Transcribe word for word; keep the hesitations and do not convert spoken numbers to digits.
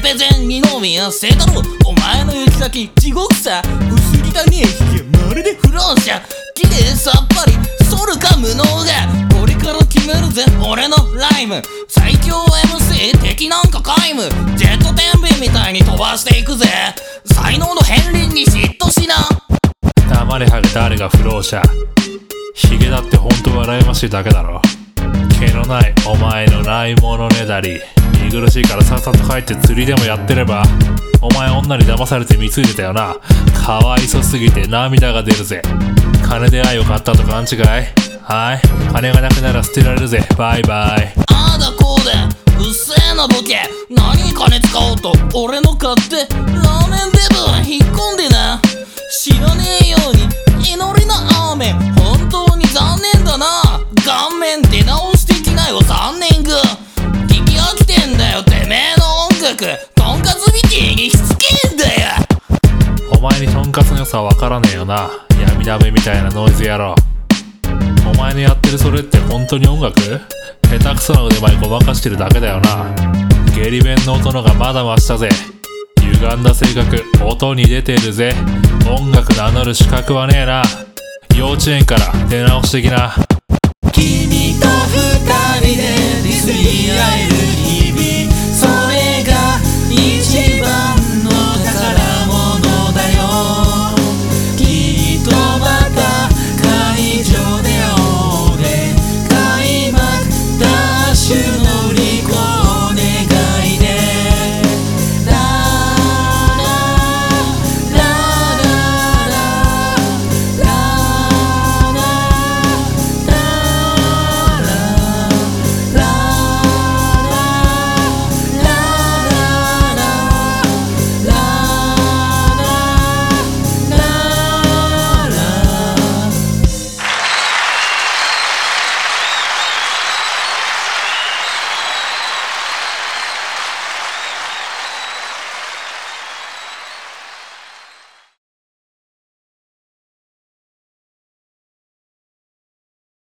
ペゼン二宮清太郎、お前の行き先地獄さ。薄汚ねえひげまるで不老者、綺麗さっぱりソルか無能がこれから決めるぜ俺のライム。最強 エムシー 敵なんか皆無、ジェット天秤みたいに飛ばしていくぜ。才能の片鱗に嫉妬しな。 黙れハゲ誰が不老者、ヒゲだってほんと笑いましいだけだろ。毛のないお前のないものねだり、見苦しいからさっさと帰って釣りでもやってれば。お前女に騙されて貢いでたよな。かわいそすぎて涙が出るぜ。金で愛を買ったと勘違い。はい、金がなくなら捨てられるぜ。バイバイ。 ああだこうだうっせえなボケ、何に金使おうと俺の勝手。ラーメンデブ引っ込んでな。知らねえように祈りの雨、本当に残念だな。顔面出直してきなよ残念ぐ。聞き飽きてんだよてめえの音楽、とんかつみてえにしつけんだよ。 お前にとんかつの良さわからねえよな、闇鍋みたいなノイズ野郎。お前のやってるそれって本当に音楽？下手くそな腕前ごまかしてるだけだよな。下痢弁の音のがまだ増したぜ。歪んだ性格音に出てるぜ。音楽名乗る資格はねえな。幼稚園から出直してきな。 君と二人でディスり合え